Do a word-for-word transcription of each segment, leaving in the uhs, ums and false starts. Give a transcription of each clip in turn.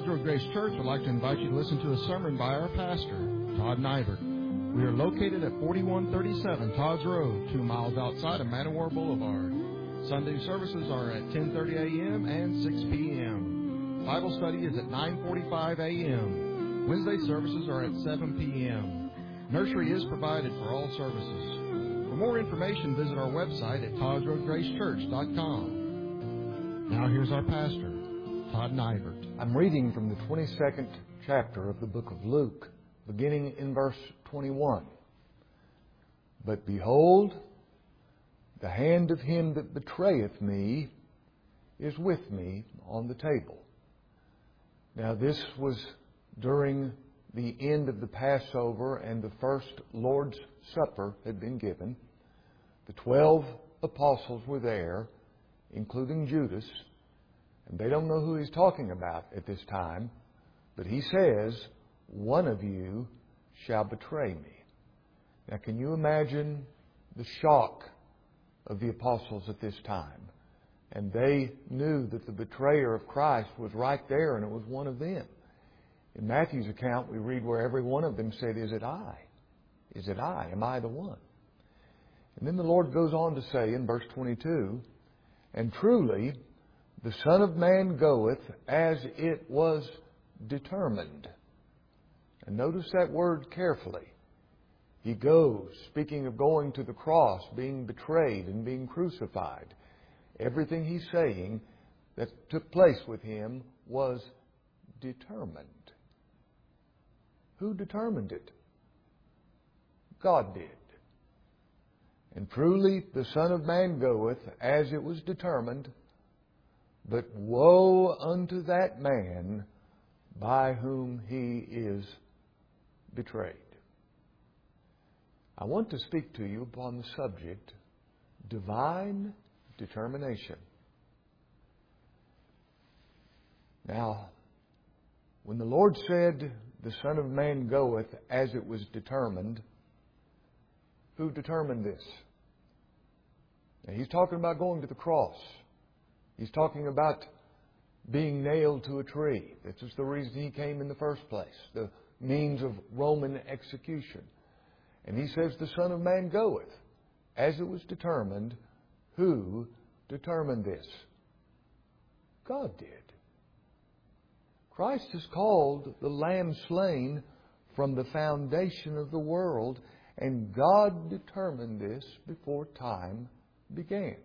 Todd's Road Grace Church would like to invite you to listen to a sermon by our pastor, Todd Nybert. We are located at forty-one thirty-seven Todd's Road, two miles outside of Man O' War Boulevard. Sunday services are at ten thirty a.m. and six p.m. Bible study is at nine forty-five a.m. Wednesday services are at seven p.m. Nursery is provided for all services. For more information, visit our website at todds road grace church dot com. Now here's our pastor, Todd Nybert. I'm reading from the twenty-second chapter of the book of Luke, beginning in verse twenty-one. But behold, the hand of him that betrayeth me is with me on the table. Now this was during the end of the Passover and the first Lord's Supper had been given. The twelve apostles were there, including Judas. And they don't know who he's talking about at this time. But he says, one of you shall betray me. Now can you imagine the shock of the apostles at this time? And they knew that the betrayer of Christ was right there, and it was one of them. In Matthew's account, we read where every one of them said, is it I? Is it I? Am I the one? And then the Lord goes on to say in verse twenty-two, and truly the Son of Man goeth as it was determined. And notice that word carefully. He goes, speaking of going to the cross, being betrayed and being crucified. Everything he's saying that took place with him was determined. Who determined it? God did. And truly the Son of Man goeth as it was determined, but woe unto that man by whom he is betrayed. I want to speak to you upon the subject, divine determination. Now, when the Lord said, the Son of Man goeth as it was determined, who determined this? Now, he's talking about going to the cross. He's talking about being nailed to a tree. This is the reason he came in the first place, the means of Roman execution. And he says, the Son of Man goeth as it was determined. Who determined this? God did. Christ is called the Lamb slain from the foundation of the world, and God determined this before time began.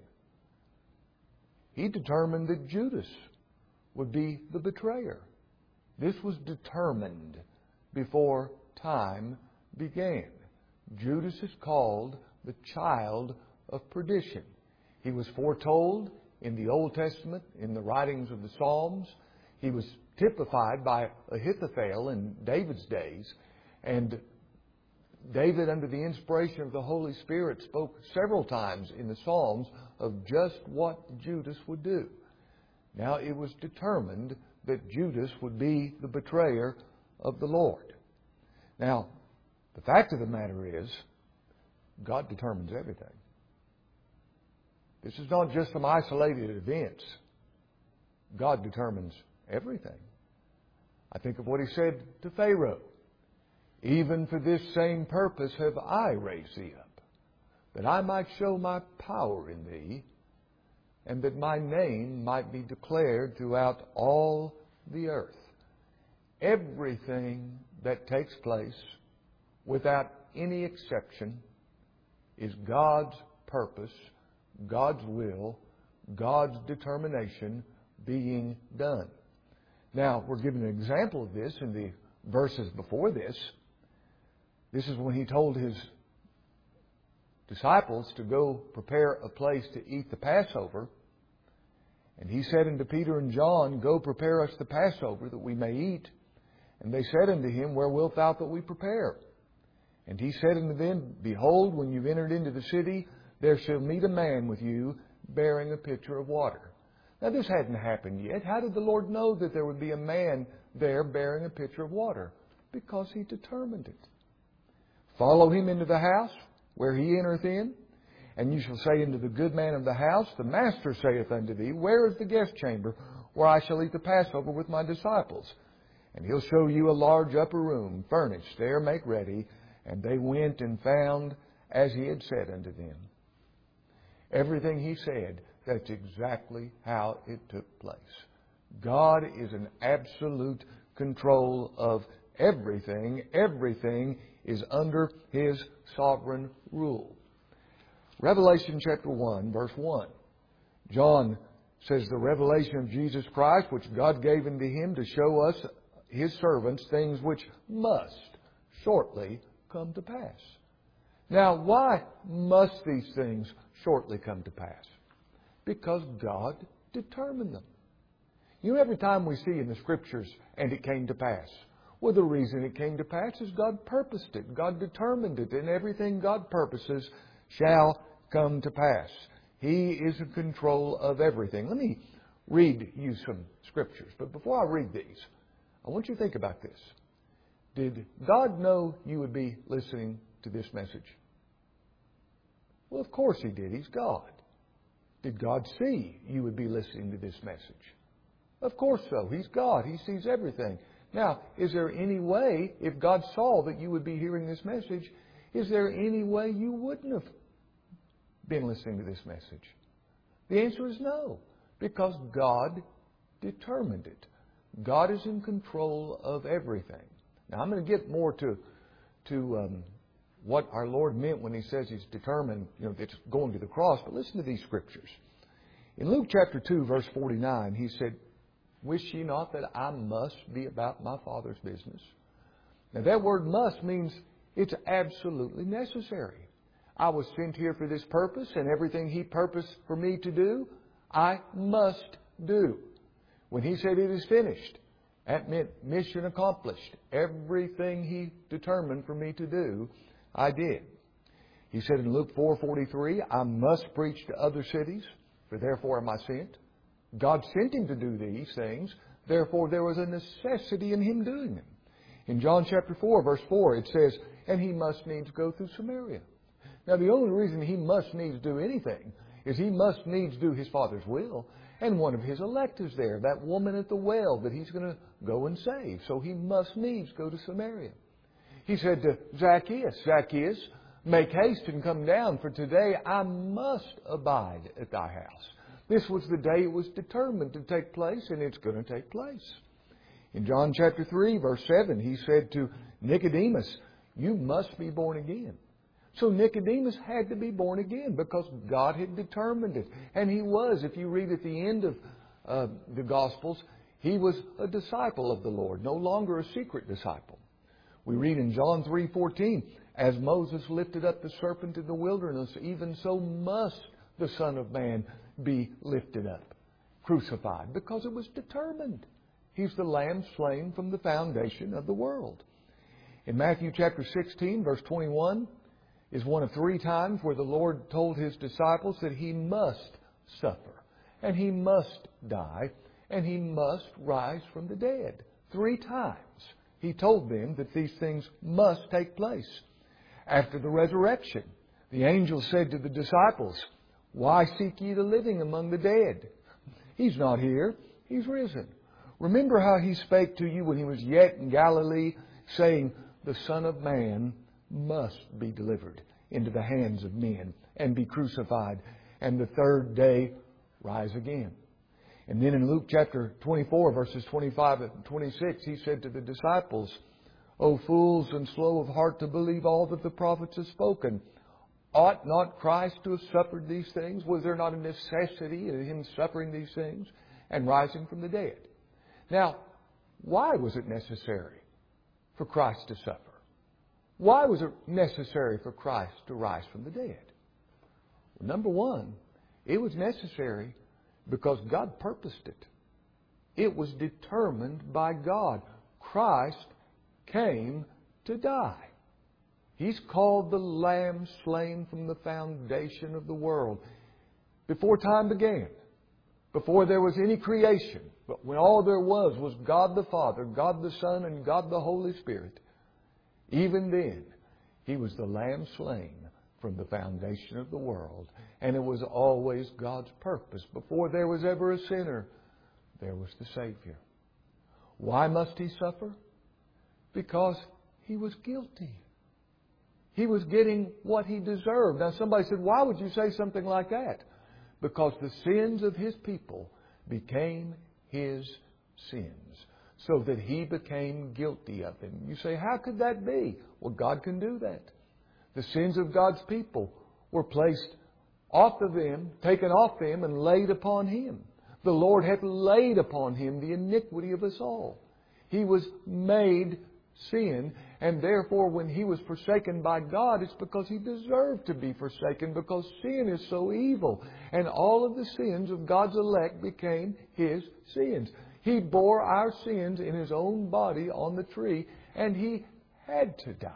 He determined that Judas would be the betrayer. This was determined before time began. Judas is called the child of perdition. He was foretold in the Old Testament, in the writings of the Psalms. He was typified by Ahithophel in David's days. And David, under the inspiration of the Holy Spirit, spoke several times in the Psalms of just what Judas would do. Now it was determined that Judas would be the betrayer of the Lord. Now, the fact of the matter is, God determines everything. This is not just some isolated events. God determines everything. I think of what he said to Pharaoh. Even for this same purpose have I raised thee up, that I might show my power in thee, and that my name might be declared throughout all the earth. Everything that takes place, without any exception, is God's purpose, God's will, God's determination being done. Now, we're given an example of this in the verses before this. This is when he told his disciples to go prepare a place to eat the Passover. And he said unto Peter and John, go prepare us the Passover that we may eat. And they said unto him, where wilt thou that we prepare? And he said unto them, behold, when you've entered into the city, there shall meet a man with you bearing a pitcher of water. Now this hadn't happened yet. How did the Lord know that there would be a man there bearing a pitcher of water? Because he determined it. Follow him into the house where he entereth in, and you shall say unto the good man of the house, the master saith unto thee, where is the guest chamber where I shall eat the Passover with my disciples? and He'll show you a large upper room, furnished, there make ready. And they went and found as He had said unto them. Everything He said, that's exactly how it took place. God is in absolute control of everything. Everything is under His sovereign rule. Revelation chapter one, verse one. John says, the revelation of Jesus Christ, which God gave unto Him to show us, His servants, things which must shortly come to pass. Now, why must these things shortly come to pass? Because God determined them. You know, every time we see in the Scriptures, and it came to pass. Well, the reason it came to pass is God purposed it. God determined it. And everything God purposes shall come to pass. He is in control of everything. Let me read you some Scriptures. But before I read these, I want you to think about this. Did God know you would be listening to this message? Well, of course He did. He's God. Did God see you would be listening to this message? Of course so. He's God. He sees everything. Now, is there any way, if God saw that you would be hearing this message, is there any way you wouldn't have been listening to this message? The answer is no, because God determined it. God is in control of everything. Now, I'm going to get more to to um, what our Lord meant when He says He's determined, you know, it's going to the cross. But listen to these Scriptures. In Luke chapter two, verse forty-nine, He said, wish ye not that I must be about my Father's business? Now, that word must means it's absolutely necessary. I was sent here for this purpose, and everything He purposed for me to do, I must do. When He said it is finished, that meant mission accomplished. Everything He determined for me to do, I did. He said in Luke four forty-three, I must preach to other cities, for therefore am I sent. God sent Him to do these things, therefore there was a necessity in Him doing them. In John chapter four, verse four, it says, and He must needs go through Samaria. Now, the only reason He must needs do anything is He must needs do His Father's will. And one of His elect is there, that woman at the well that He's going to go and save. So He must needs go to Samaria. He said to Zacchaeus, Zacchaeus, make haste and come down, for today I must abide at thy house. This was the day it was determined to take place, and it's going to take place. In John chapter three, verse seven, He said to Nicodemus, you must be born again. So Nicodemus had to be born again because God had determined it. And he was, if you read at the end of uh, the Gospels, he was a disciple of the Lord, no longer a secret disciple. We read in John three fourteen, as Moses lifted up the serpent in the wilderness, even so must the Son of Man be lifted up, crucified, because it was determined. He's the Lamb slain from the foundation of the world. In Matthew chapter sixteen, verse twenty-one, is one of three times where the Lord told His disciples that He must suffer, and He must die, and He must rise from the dead. Three times He told them that these things must take place. After the resurrection, the angel said to the disciples, why seek ye the living among the dead? He's not here. He's risen. Remember how He spake to you when He was yet in Galilee, saying, the Son of Man must be delivered into the hands of men and be crucified, and the third day rise again. And then in Luke chapter twenty-four, verses twenty-five and twenty-six, He said to the disciples, O fools and slow of heart to believe all that the prophets have spoken. Ought not Christ to have suffered these things? Was there not a necessity in Him suffering these things and rising from the dead? Now, why was it necessary for Christ to suffer? Why was it necessary for Christ to rise from the dead? Well, number one, it was necessary because God purposed it. It was determined by God. Christ came to die. He's called the Lamb slain from the foundation of the world. Before time began, before there was any creation, but when all there was was God the Father, God the Son, and God the Holy Spirit, even then, He was the Lamb slain from the foundation of the world. And it was always God's purpose. Before there was ever a sinner, there was the Savior. Why must He suffer? Because He was guilty. He was getting what He deserved. Now somebody said, why would you say something like that? Because the sins of His people became His sins, so that He became guilty of them. You say, how could that be? Well, God can do that. The sins of God's people were placed off of them, taken off them, and laid upon Him. The Lord hath laid upon Him the iniquity of us all. He was made sin, and therefore when He was forsaken by God, it's because He deserved to be forsaken, because sin is so evil. And all of the sins of God's elect became His sins. He bore our sins in His own body on the tree, and He had to die.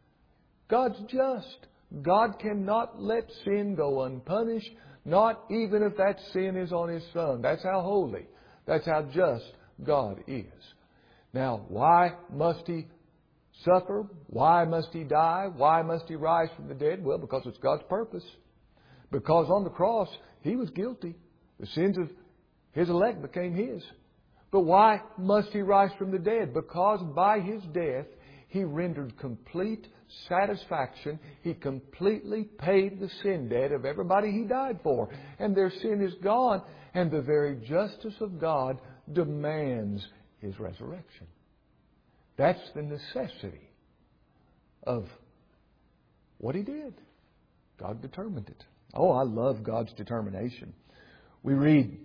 God's just. God cannot let sin go unpunished, not even if that sin is on His Son. That's how holy, that's how just God is. Now, why must He suffer? Why must He die? Why must He rise from the dead? Well, because it's God's purpose. Because on the cross, He was guilty. The sins of His elect became His. But why must He rise from the dead? Because by His death, He rendered complete satisfaction. He completely paid the sin debt of everybody He died for. And their sin is gone. And the very justice of God demands His resurrection. That's the necessity of what He did. God determined it. Oh, I love God's determination. We read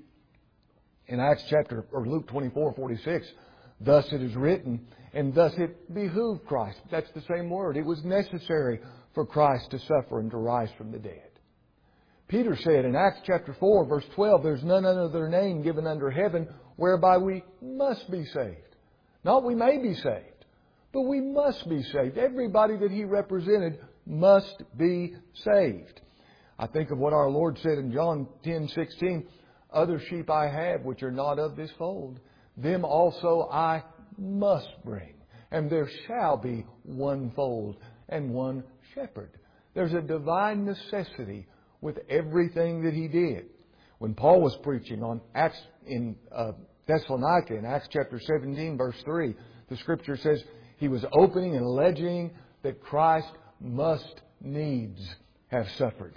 in Acts chapter, or Luke twenty-four forty-six, thus it is written, and thus it behooved Christ. That's the same word. It was necessary for Christ to suffer and to rise from the dead. Peter said in Acts chapter four, verse twelve, there's none other name given under heaven whereby we must be saved. Not we may be saved, but we must be saved. Everybody that He represented must be saved. I think of what our Lord said in John ten sixteen, other sheep I have which are not of this fold, them also I must bring, and there shall be one fold and one shepherd. There's a divine necessity with everything that He did. When Paul was preaching on Acts in uh, Thessalonica in Acts chapter seventeen verse three, the Scripture says he was opening and alleging that Christ must needs have suffered.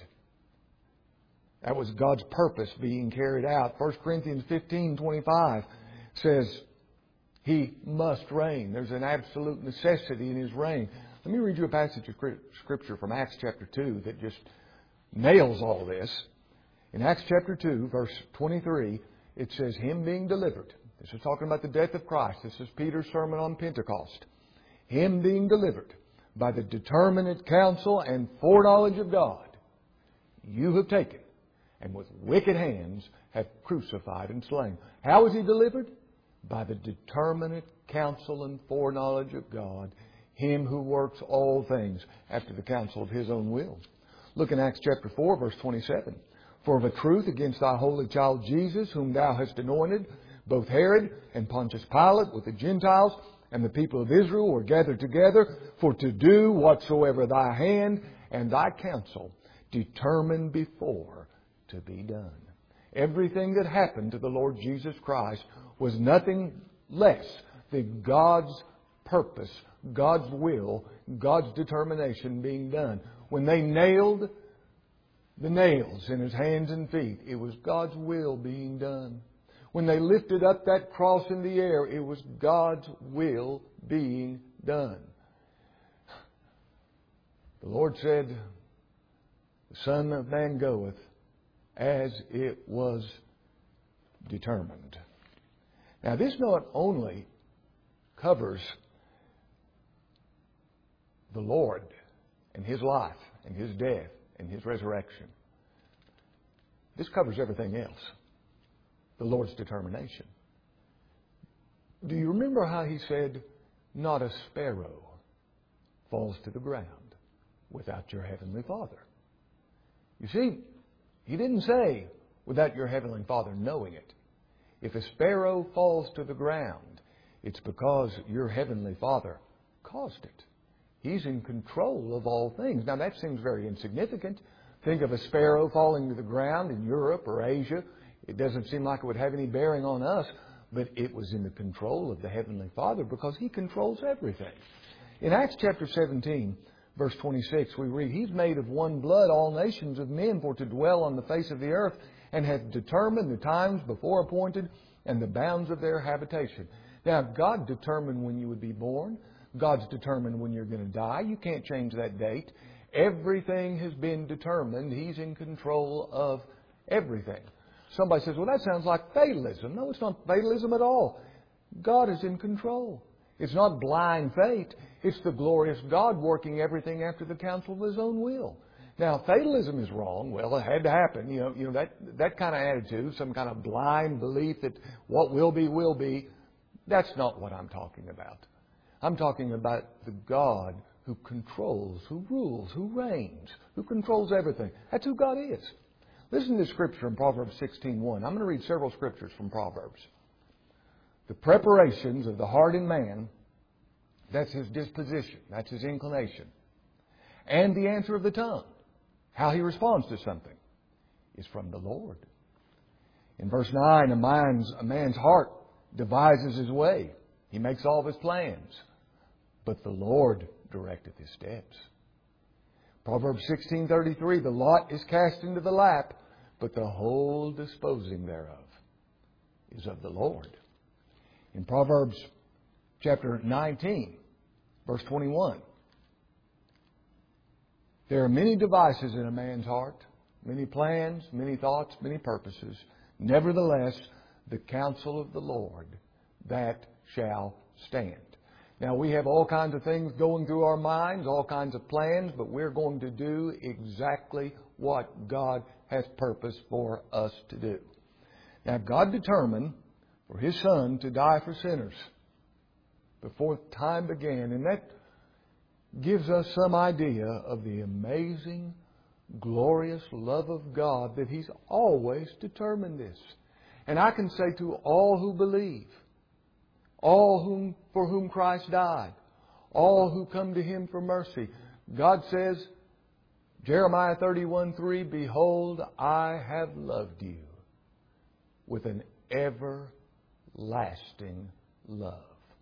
That was God's purpose being carried out. First Corinthians fifteen twenty-five says He must reign. There's an absolute necessity in His reign. Let me read you a passage of Scripture from Acts chapter two that just nails all this. In Acts chapter two, verse twenty-three, it says, Him being delivered. This is talking about the death of Christ. This is Peter's sermon on Pentecost. Him being delivered by the determinate counsel and foreknowledge of God, you have taken, and with wicked hands have crucified and slain. How was He delivered? By the determinate counsel and foreknowledge of God, Him who works all things after the counsel of His own will. Look in Acts chapter four, verse twenty-seven. For of a truth against Thy holy child Jesus, whom Thou hast anointed, both Herod and Pontius Pilate with the Gentiles and the people of Israel were gathered together for to do whatsoever Thy hand and Thy counsel determined before to be done. Everything that happened to the Lord Jesus Christ was nothing less than God's purpose, God's will, God's determination being done. When they nailed the nails in His hands and feet, it was God's will being done. When they lifted up that cross in the air, it was God's will being done. The Lord said, the Son of Man goeth as it was determined. Now, this not only covers the Lord and His life and His death and His resurrection. This covers everything else. The Lord's determination. Do you remember how He said, not a sparrow falls to the ground without your Heavenly Father? You see, He didn't say, without your Heavenly Father knowing it. If a sparrow falls to the ground, it's because your Heavenly Father caused it. He's in control of all things. Now, that seems very insignificant. Think of a sparrow falling to the ground in Europe or Asia. It doesn't seem like it would have any bearing on us. But it was in the control of the Heavenly Father because He controls everything. In Acts chapter seventeen, verse twenty-six, we read, He's made of one blood all nations of men for to dwell on the face of the earth, and hath determined the times before appointed and the bounds of their habitation. Now, God determined when you would be born. God's determined when you're going to die. You can't change that date. Everything has been determined. He's in control of everything. Somebody says, well, that sounds like fatalism. No, it's not fatalism at all. God is in control. It's not blind faith. It's the glorious God working everything after the counsel of His own will. Now, fatalism is wrong. Well, it had to happen. You know, you know that, that kind of attitude, some kind of blind belief that what will be, will be, that's not what I'm talking about. I'm talking about the God who controls, who rules, who reigns, who controls everything. That's who God is. Listen to the scripture in Proverbs sixteen one. I'm going to read several scriptures from Proverbs. The preparations of the heart in man, that's his disposition, that's his inclination. And the answer of the tongue, how he responds to something, is from the Lord. In verse nine, a man's, a man's heart devises his way. He makes all of his plans. But the Lord directeth his steps. Proverbs sixteen thirty-three, the lot is cast into the lap, but the whole disposing thereof is of the Lord. In Proverbs chapter nineteen, verse twenty-one, there are many devices in a man's heart, many plans, many thoughts, many purposes. Nevertheless, the counsel of the Lord, that shall stand. Now, we have all kinds of things going through our minds, all kinds of plans, but we're going to do exactly what God has purposed for us to do. Now, God determined for His Son to die for sinners before time began, and that gives us some idea of the amazing, glorious love of God that He's always determined this. And I can say to all who believe, all whom for whom Christ died, all who come to Him for mercy, God says, Jeremiah thirty-one three, behold, I have loved you with an everlasting love.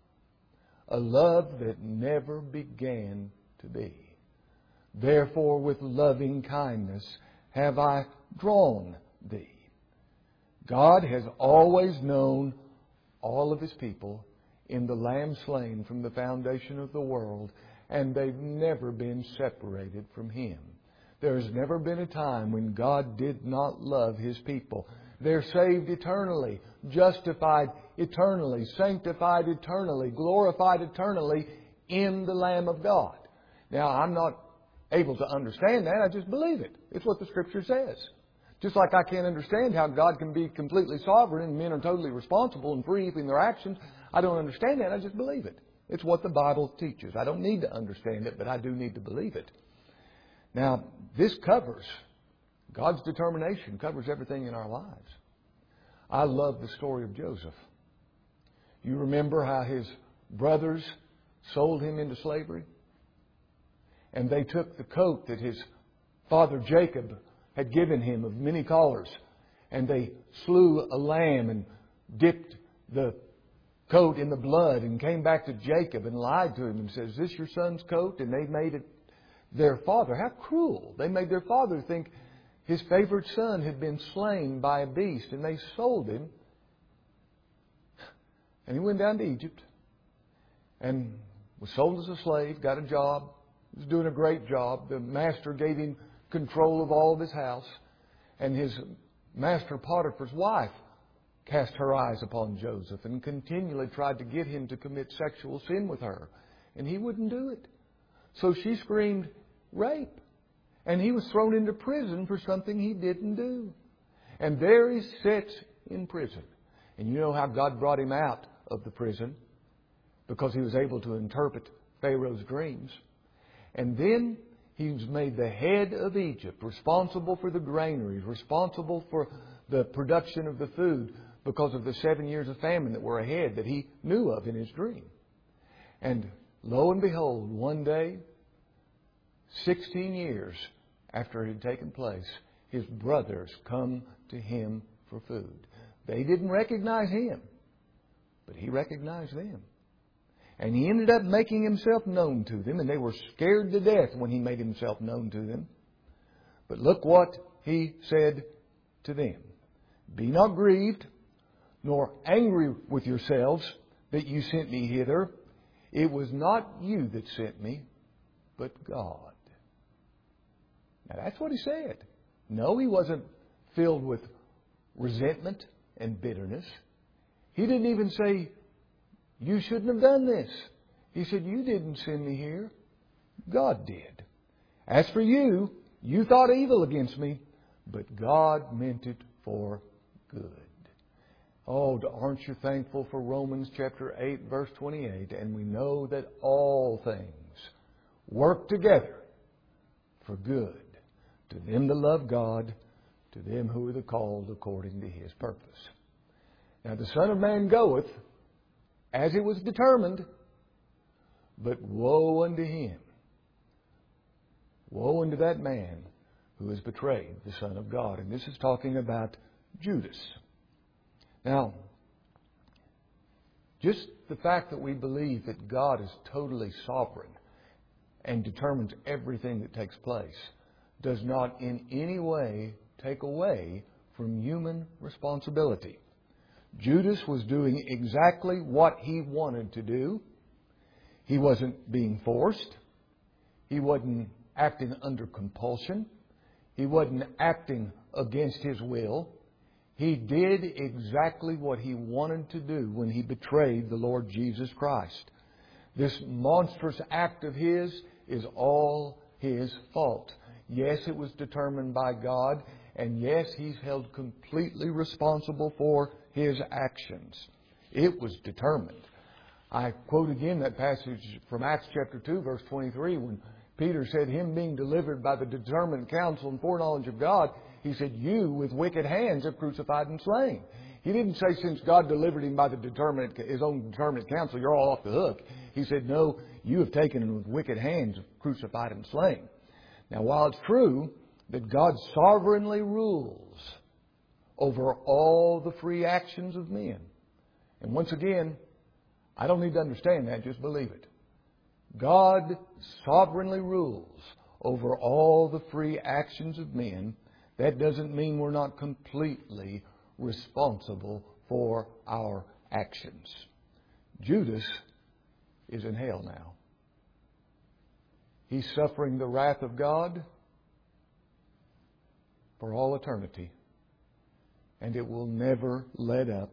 A love that never began to be. Therefore, with loving kindness have I drawn thee. God has always known all of His people in the Lamb slain from the foundation of the world, and they've never been separated from Him. There's never been a time when God did not love His people. They're saved eternally, justified eternally, sanctified eternally, glorified eternally in the Lamb of God. Now, I'm not able to understand that. I just believe it. It's what the Scripture says. Just like I can't understand how God can be completely sovereign and men are totally responsible and free in their actions. I don't understand that. I just believe it. It's what the Bible teaches. I don't need to understand it, but I do need to believe it. Now, this covers, God's determination covers everything in our lives. I love the story of Joseph. You remember how his brothers sold him into slavery? And they took the coat that his father Jacob had given him of many colors, and they slew a lamb and dipped the coat in the blood and came back to Jacob and lied to him and said, is this your son's coat? And they made it their father. How cruel. They made their father think his favorite son had been slain by a beast, and they sold him. And he went down to Egypt and was sold as a slave, got a job, was doing a great job. The master gave him control of all of his house. And his master Potiphar's wife cast her eyes upon Joseph and continually tried to get him to commit sexual sin with her. And he wouldn't do it. So she screamed, rape. And he was thrown into prison for something he didn't do. And there he sits in prison. And you know how God brought him out of the prison? Because he was able to interpret Pharaoh's dreams. And then he was made the head of Egypt, responsible for the granaries, responsible for the production of the food because of the seven years of famine that were ahead that he knew of in his dream. And lo and behold, one day, sixteen years after it had taken place, his brothers come to him for food. They didn't recognize him. But He recognized them. And He ended up making Himself known to them, and they were scared to death when He made Himself known to them. But look what He said to them. Be not grieved, nor angry with yourselves that you sent me hither. It was not you that sent me, but God. Now that's what He said. No, He wasn't filled with resentment and bitterness. He didn't even say, you shouldn't have done this. He said, you didn't send me here. God did. As for you, you thought evil against me, but God meant it for good. Oh, aren't you thankful for Romans chapter eight, verse twenty-eight? And we know that all things work together for good to them that love God, to them who are the called according to His purpose. Now the Son of Man goeth, as it was determined, but woe unto him. Woe unto that man who has betrayed the Son of God. And this is talking about Judas. Now, just the fact that we believe that God is totally sovereign and determines everything that takes place does not in any way take away from human responsibility. Judas was doing exactly what he wanted to do. He wasn't being forced. He wasn't acting under compulsion. He wasn't acting against his will. He did exactly what he wanted to do when he betrayed the Lord Jesus Christ. This monstrous act of his is all his fault. Yes, it was determined by God, and yes, he's held completely responsible for his actions. It was determined. I quote again that passage from Acts chapter two, verse twenty-three, when Peter said, him being delivered by the determined counsel and foreknowledge of God, he said, you with wicked hands have crucified and slain. He didn't say since God delivered him by the determined, his own determined counsel, you're all off the hook. He said, no, you have taken him with wicked hands, crucified and slain. Now, while it's true that God sovereignly rules over all the free actions of men, and once again, I don't need to understand that, just believe it. God sovereignly rules over all the free actions of men. That doesn't mean we're not completely responsible for our actions. Judas is in hell now. He's suffering the wrath of God for all eternity. And it will never let up.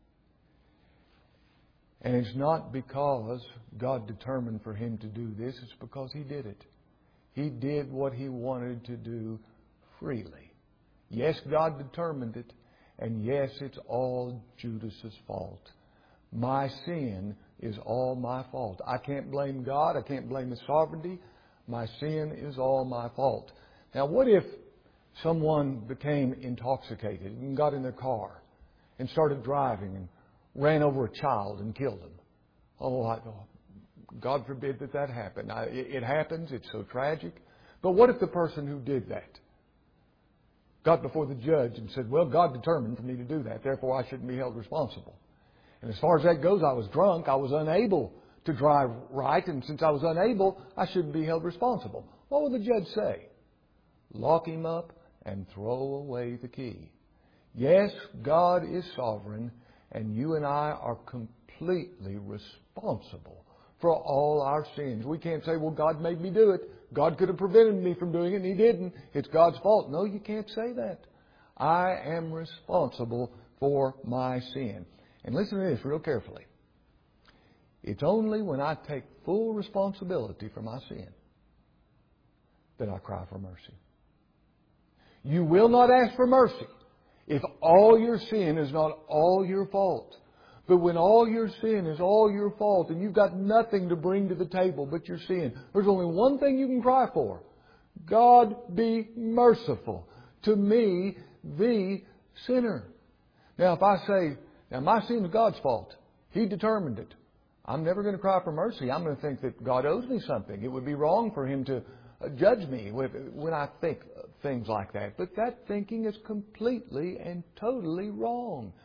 And it's not because God determined for him to do this. It's because he did it. He did what he wanted to do freely. Yes, God determined it. And yes, it's all Judas's fault. My sin is all my fault. I can't blame God. I can't blame His sovereignty. My sin is all my fault. Now, what if someone became intoxicated and got in their car and started driving and ran over a child and killed him? Oh, I, God forbid that that happened. I, it, it happens. It's so tragic. But what if the person who did that got before the judge and said, well, God determined for me to do that, therefore I shouldn't be held responsible. And as far as that goes, I was drunk. I was unable to drive right. And since I was unable, I shouldn't be held responsible. What will the judge say? Lock him up and throw away the key. Yes, God is sovereign, and you and I are completely responsible for all our sins. We can't say, well, God made me do it. God could have prevented me from doing it, and He didn't. It's God's fault. No, you can't say that. I am responsible for my sin. And listen to this real carefully. It's only when I take full responsibility for my sin that I cry for mercy. You will not ask for mercy if all your sin is not all your fault. But when all your sin is all your fault and you've got nothing to bring to the table but your sin, there's only one thing you can cry for. God be merciful to me, the sinner. Now, if I say, now my sin is God's fault. He determined it. I'm never going to cry for mercy. I'm going to think that God owes me something. It would be wrong for Him to judge me when I think things like that. But that thinking is completely and totally wrong.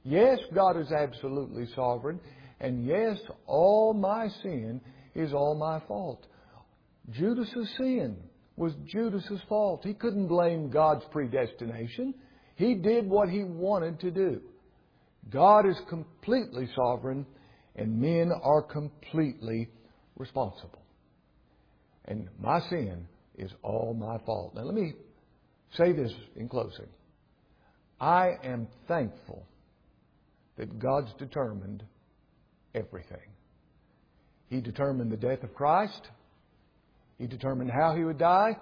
Yes, God is absolutely sovereign. And yes, all my sin is all my fault. Judas' sin was Judas' fault. He couldn't blame God's predestination. He did what he wanted to do. God is completely sovereign, and men are completely responsible. And my sin is all my fault. Now let me say this in closing. I am thankful that God's determined everything. He determined the death of Christ. He determined how He would die.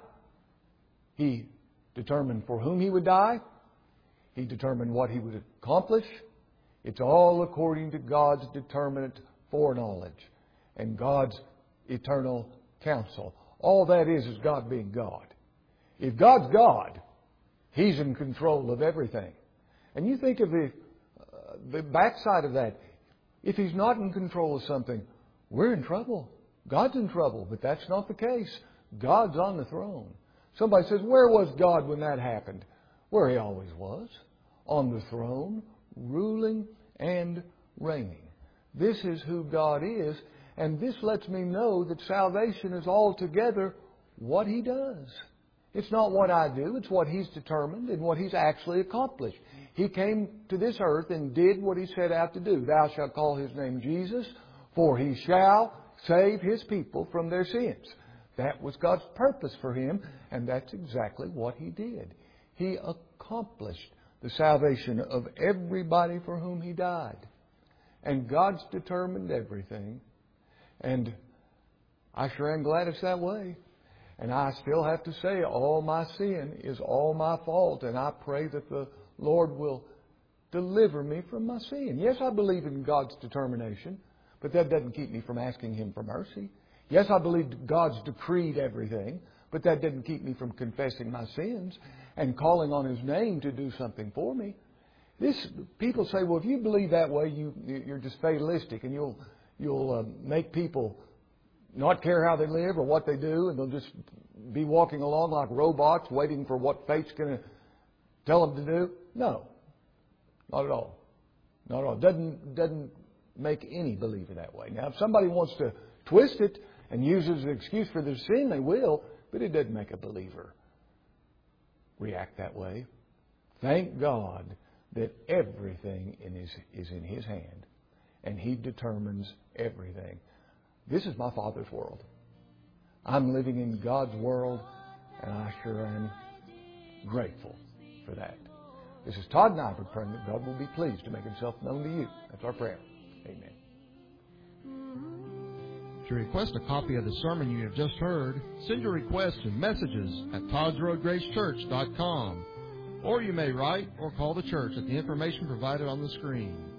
He determined for whom He would die. He determined what He would accomplish. It's all according to God's determinate foreknowledge and God's eternal counsel. All that is is God being God. If God's God, He's in control of everything. And you think of the, uh, the backside of that. If He's not in control of something, we're in trouble. God's in trouble, but that's not the case. God's on the throne. Somebody says, where was God when that happened? Where He always was. On the throne, ruling and reigning. This is who God is, and this lets me know that salvation is altogether what He does. It's not what I do, it's what He's determined and what He's actually accomplished. He came to this earth and did what He set out to do. Thou shalt call His name Jesus, for He shall save His people from their sins. That was God's purpose for Him, and that's exactly what He did. He accomplished the salvation of everybody for whom He died. And God's determined everything. And I sure am glad it's that way. And I still have to say, all my sin is all my fault. And I pray that the Lord will deliver me from my sin. Yes, I believe in God's determination, but that doesn't keep me from asking Him for mercy. Yes, I believe God's decreed everything, but that doesn't keep me from confessing my sins and calling on His name to do something for me. This people say, well, if you believe that way, you you're just fatalistic, and you'll you'll uh, make people not care how they live or what they do, and they'll just be walking along like robots, waiting for what fate's going to tell them to do. No, not at all, not at all. Doesn't doesn't make any believer that way. Now, if somebody wants to twist it and use it as an excuse for their sin, they will, but it doesn't make a believer react that way. Thank God that everything in his, is in His hand, and He determines everything. This is my Father's world. I'm living in God's world, and I sure am grateful for that. This is Todd Nyberg praying that God will be pleased to make Himself known to you. That's our prayer. Amen. To request a copy of the sermon you have just heard, send your request to messages at todds road grace church dot com. Or you may write or call the church at the information provided on the screen.